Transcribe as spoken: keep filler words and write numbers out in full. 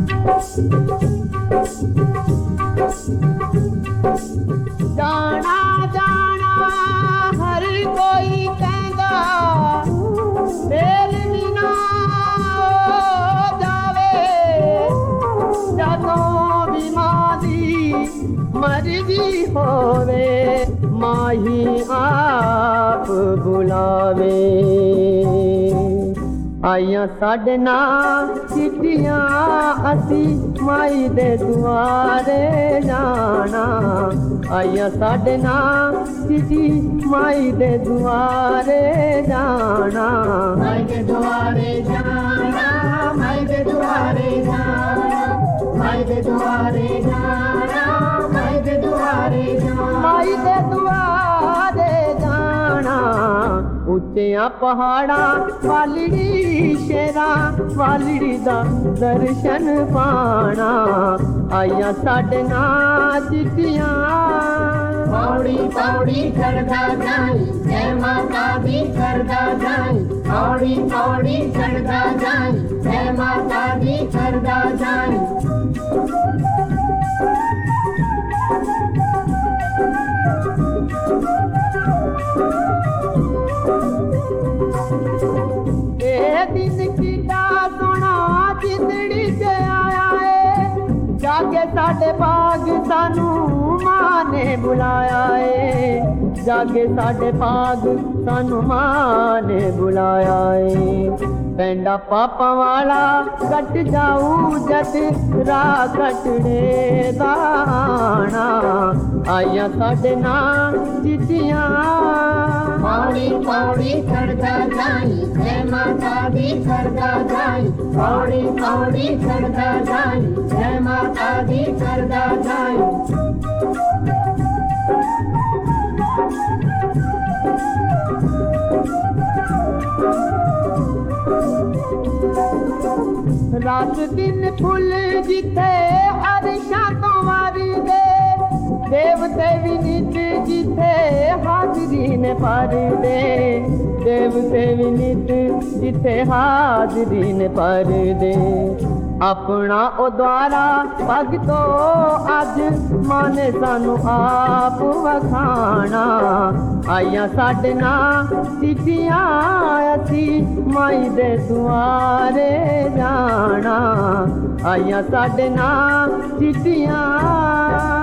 जाना जाना हर कोई कहंदा फेल नी ना हो जावे जदों भी मां दी मर्जी होवे माही आप बुलावे आइया साडे नाल चिट्ठियां असी माई दे दुआरे जाना आइया साडे नाल चिट्ठी माई दे दुआरे जाना माई दे दुआरे जाना माई दे दुआरे जाना माई दे दुआरे जाना माई दे दुआरे जाना माई दे दुआरे जाना ਉੱਚਿਆਂ ਪਹਾੜਾਂ ਵਾਲੜੀ ਸ਼ੇਰਾਂ ਵਾਲੜੀ ਦਾ ਦਰਸ਼ਨ ਪਾਣਾ ਆਈਆਂ ਸਾਡੇ ਨਾਲ ਚਿੱਠੀਆਂ ਪੌੜੀ ਪੌੜੀ ਚੜਦਾ ਜਾਈ ਜੈ ਮਾਤਾ ਦੀ ਕਰਦਾ ਜਾਈ ਪੌੜੀ ਪੌੜੀ ਚੜਦਾ ਜਾਈ ਜੈ ਮਾਤਾ ਦੀ ਕਰਦਾ ਜਾਈ दिन किता सोना जिंदड़ी च आया है जाके साडे बाग सानू मां ने बुलाया है जाके साडे बाग सानू मां ने बुलाया है पेंडा पापा वाला कट जाऊ जद राह कटने दाना आइया साडे नाल चिट्ठियां पौड़ी पौड़ी चढ़दा जाई जय माता दी करदा जाई पौड़ी पौड़ी चढ़दा जाई जय माता दी करदा जाई रात दिन फुल जिथे अरशां तो वारी दे देवते भी नित जिथे हाजरी ने पर दे देवते भी नित जिथे हाजरी ने पर दे अपना ओ द्वारा भगतो अज माने सानू आप वखाना आइया साडे नाल चिट्ठियां असी माई दे दुआरे जाना आइया साडे नाल चिट्ठियां